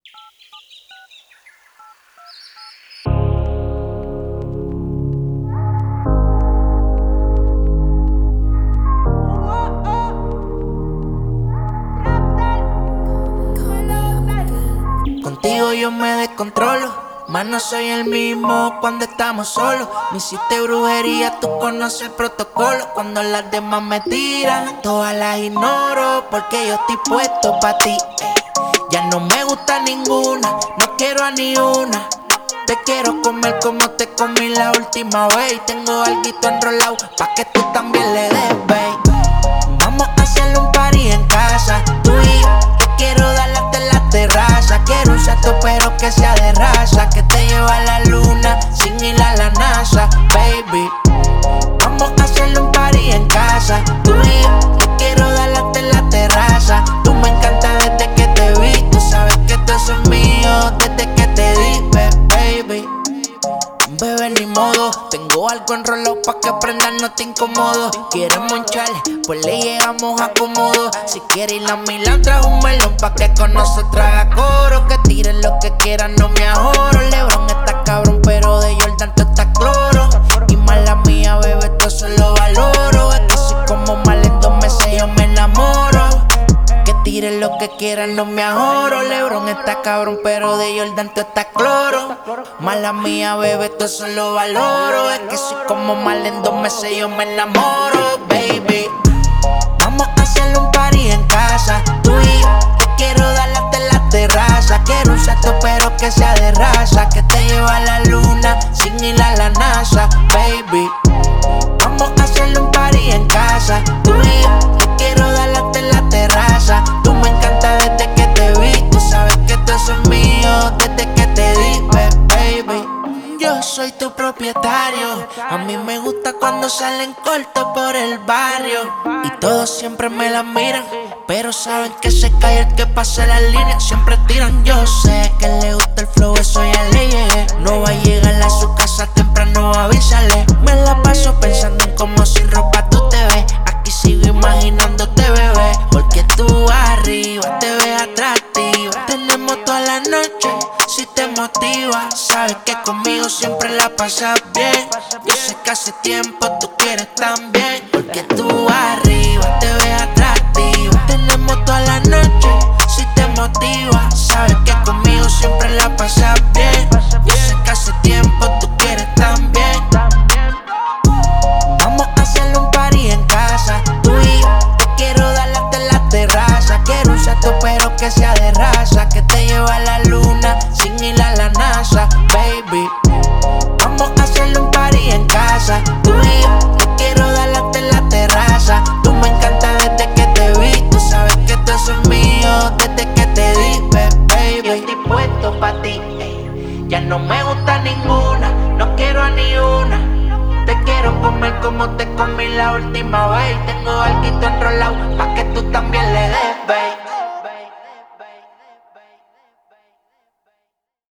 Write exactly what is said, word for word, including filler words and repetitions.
Contigo yo me descontrolo, más no soy el mismo cuando estamos solos. Me hiciste brujería, tú conoces el protocolo. Cuando las demás me tiran, todas las ignoro, porque yo estoy puesto pa' ti. Ya no me gusta ninguna, no quiero a ni una. Te quiero comer como te comí la última vez. Tengo alguito enrolado pa' que tú también le des, babe. Vamos a hacerle un party en casa, tú y yo. Te quiero dar hasta la terraza. Quiero un salto pero que sea de raza, que te lleva a la luna sin ir a la NASA, baby. Vamos a hacerle un party en casa, tú y yo. Te quiero dar hasta la terraza. Tú me encantas desde que te vi. Tú sabes que tú eres mío desde que te di, baby. Bebé, ni modo, tengo algo enrolado pa' que prendas, no te incomodo. ¿Quieres monchar? Pues le llegamos a cómodo. Si quieres ir a Milán, trae un melón pa' que con nosotros haga coro. Que tiren lo que quieran, no me ahorro. LeBron está cabrón, pero de Jordan tú estás cloro. Y mala mía, bebé, esto eso lo valoro. Es que si como mal en dos meses yo me enamoro. Que tiren lo que quieran, no me ahorro. LeBron está cabrón, pero de Jordan tú estás cloro. Mala mía, bebé, esto eso lo valoro. Es que si como mal en dos meses yo me enamoro, baby. Vamos a hacerle un party en casa, tú y yo. Te quiero dar hasta la terraza. Quiero un salto pero que sea de raza, que te lleva a la luna sin ir a la NASA, baby. Vamos a hacerle un party en casa, tú y yo. Te quiero dar hasta la terraza. Tú me encantas desde que te vi. Tú sabes que tú eres mío desde que te di, baby. Yo soy tu propietario. A mí me gusta cuando salen cortos por el barrio. Y todos siempre me la miran, pero saben que se cae el que pase las líneas. Siempre tiran, yo sé que le gusta el flow, eso ya le llegué. No va a llegar a su casa temprano, avísale. Me la paso pensando en cómo sin ropa tú te ves. Aquí sigo imaginándote, bebé, porque tú arriba te ves atractiva. Tenemos toda la noche si te motiva. Sabes que conmigo siempre la pasas bien. Yo sé que hace tiempo tú quieres también, porque tú arriba te ves atractiva. Tenemos toda la noche si te motiva. Sabes que conmigo siempre la pasas bien. Yo sé que hace tiempo tú quieres también. Vamos a hacerle un party en casa, tú y yo. Te quiero dar hasta la terraza. Quiero un salto pero que sea de raza, que te lleva a la luna sin ir a la NASA, baby. Vamos a hacerle un party en casa, tú y yo. Te quiero dar hasta la terraza. Tú me encantas desde que te vi. Tú sabes que tú eres mío desde que te di, baby. Yo estoy puesto pa' ti, ey. Ya no me gusta ninguna, no quiero a ni una. Te quiero comer como te comí la última vez. Tengo alguito enrolado pa' que tú también le des, babe.